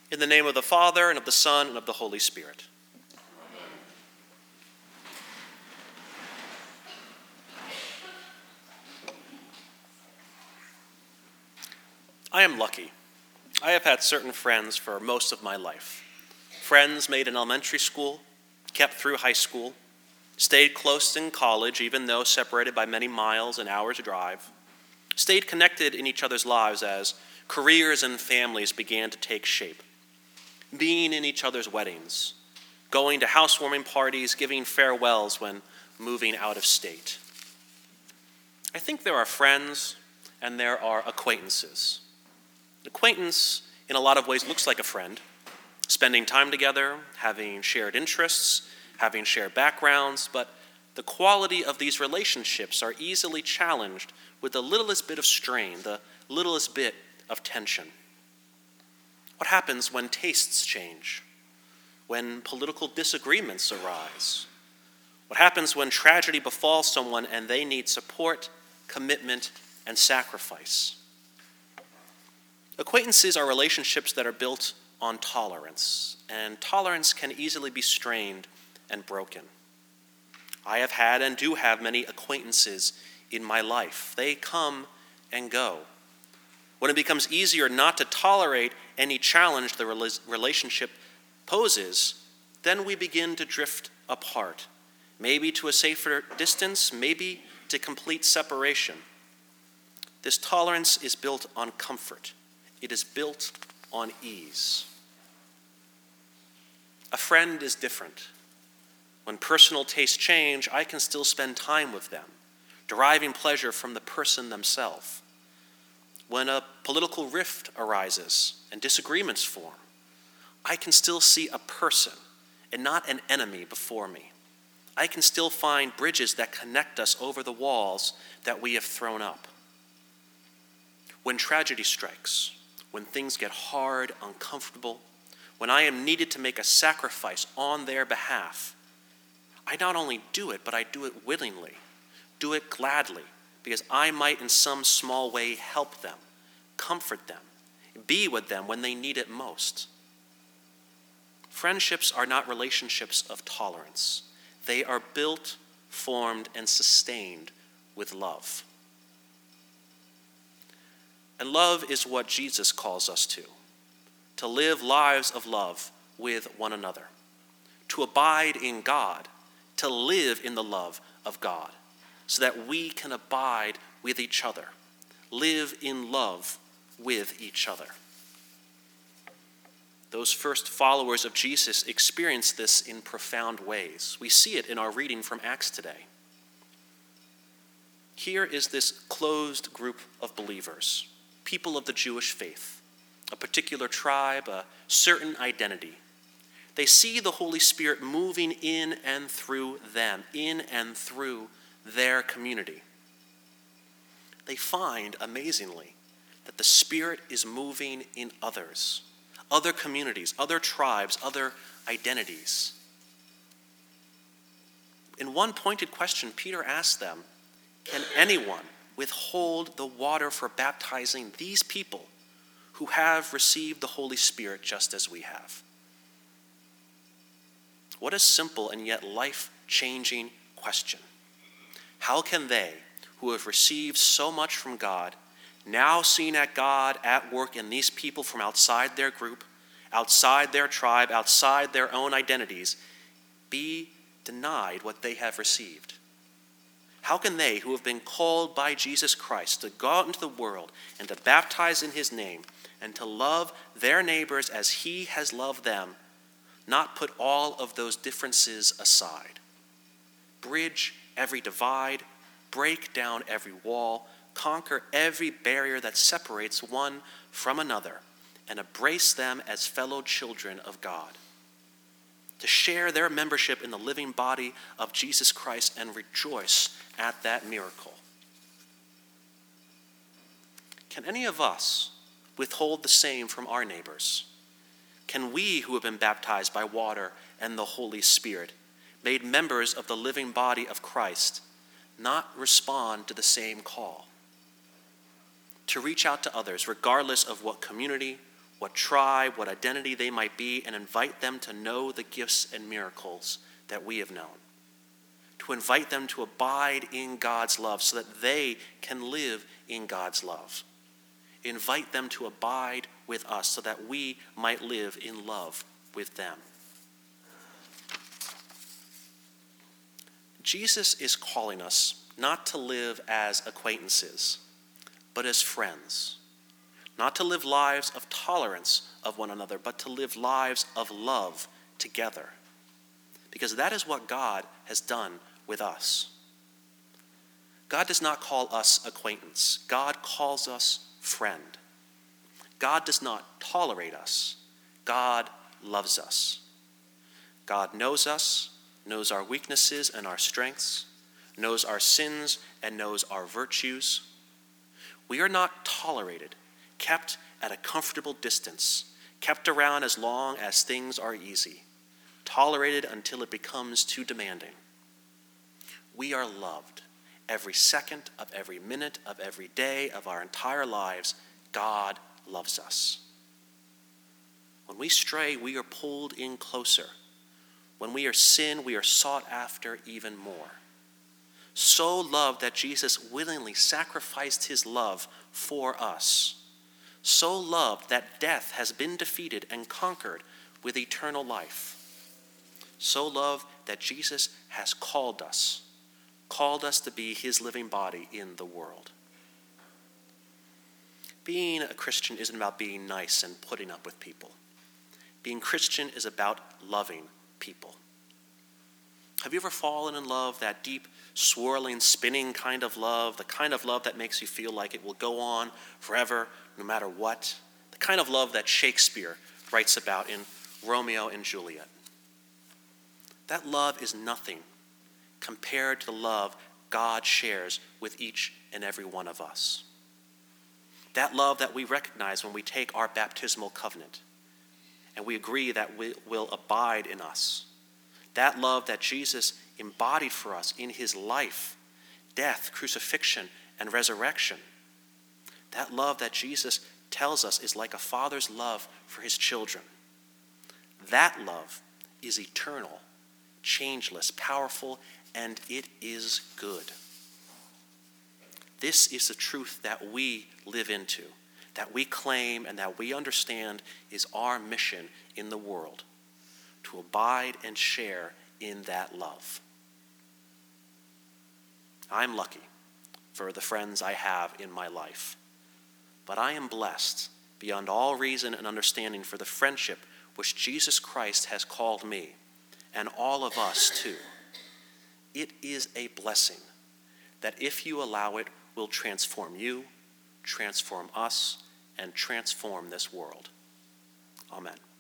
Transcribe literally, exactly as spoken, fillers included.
In the name of the Father, and of the Son, and of the Holy Spirit. Amen. I am lucky. I have had certain friends for most of my life. Friends made in elementary school, kept through high school, stayed close in college even though separated by many miles and hours drive, stayed connected in each other's lives as careers and families began to take shape, being in each other's weddings, going to housewarming parties, giving farewells when moving out of state. I think there are friends and there are acquaintances. An acquaintance, in a lot of ways, looks like a friend, spending time together, having shared interests, having shared backgrounds, but the quality of these relationships are easily challenged with the littlest bit of strain, the littlest bit of tension. What happens when tastes change? When political disagreements arise? What happens when tragedy befalls someone and they need support, commitment, and sacrifice? Acquaintances are relationships that are built on tolerance, and tolerance can easily be strained and broken. I have had and do have many acquaintances in my life. They come and go. When it becomes easier not to tolerate any challenge the relationship poses, then we begin to drift apart, maybe to a safer distance, maybe to complete separation. This tolerance is built on comfort. It is built on ease. A friend is different. When personal tastes change, I can still spend time with them, deriving pleasure from the person themselves. When a political rift arises and disagreements form, I can still see a person and not an enemy before me. I can still find bridges that connect us over the walls that we have thrown up. When tragedy strikes, when things get hard, uncomfortable, when I am needed to make a sacrifice on their behalf, I not only do it, but I do it willingly, do it gladly, because I might in some small way help them, comfort them, be with them when they need it most. Friendships are not relationships of tolerance. They are built, formed, and sustained with love. And love is what Jesus calls us to, to live lives of love with one another, to abide in God, to live in the love of God, so that we can abide with each other, live in love with each other. Those first followers of Jesus experienced this in profound ways. We see it in our reading from Acts today. Here is this closed group of believers, people of the Jewish faith, a particular tribe, a certain identity. They see the Holy Spirit moving in and through them, in and through their community. They find, amazingly, that the Spirit is moving in others, other communities, other tribes, other identities. In one pointed question, Peter asked them, can anyone withhold the water for baptizing these people who have received the Holy Spirit just as we have? What a simple and yet life-changing question. How can they, who have received so much from God, now seeing at God at work in these people from outside their group, outside their tribe, outside their own identities, be denied what they have received? How can they, who have been called by Jesus Christ to go out into the world and to baptize in his name and to love their neighbors as he has loved them, not put all of those differences aside, bridge every divide, break down every wall, conquer every barrier that separates one from another, and embrace them as fellow children of God, to share their membership in the living body of Jesus Christ and rejoice at that miracle? Can any of us withhold the same from our neighbors? Can we, who have been baptized by water and the Holy Spirit, made members of the living body of Christ, not respond to the same call? To reach out to others, regardless of what community, what tribe, what identity they might be, and invite them to know the gifts and miracles that we have known. To invite them to abide in God's love so that they can live in God's love. Invite them to abide with us so that we might live in love with them. Jesus is calling us not to live as acquaintances, but as friends. Not to live lives of tolerance of one another, but to live lives of love together. Because that is what God has done with us. God does not call us acquaintance. God calls us friend. God does not tolerate us. God loves us. God knows us, knows our weaknesses and our strengths, knows our sins and knows our virtues. We are not tolerated, kept at a comfortable distance, kept around as long as things are easy, tolerated until it becomes too demanding. We are loved every second of every minute of every day of our entire lives. God loves us. When we stray, we are pulled in closer. When we are sin, we are sought after even more. So loved that Jesus willingly sacrificed his love for us. So loved that death has been defeated and conquered with eternal life. So loved that Jesus has called us, called us to be his living body in the world. Being a Christian isn't about being nice and putting up with people. Being Christian is about loving people. Have you ever fallen in love, that deep, swirling, spinning kind of love, the kind of love that makes you feel like it will go on forever, no matter what? The kind of love that Shakespeare writes about in Romeo and Juliet. That love is nothing compared to the love God shares with each and every one of us. That love that we recognize when we take our baptismal covenant and we agree that we will abide in us. That love that Jesus embodied for us in his life, death, crucifixion, and resurrection. That love that Jesus tells us is like a father's love for his children. That love is eternal, changeless, powerful, and it is good. This is the truth that we live into, that we claim and that we understand is our mission in the world, to abide and share in that love. I'm lucky for the friends I have in my life, but I am blessed beyond all reason and understanding for the friendship which Jesus Christ has called me, and all of us too. It is a blessing that, if you allow it, will transform you, transform us, and transform this world. Amen.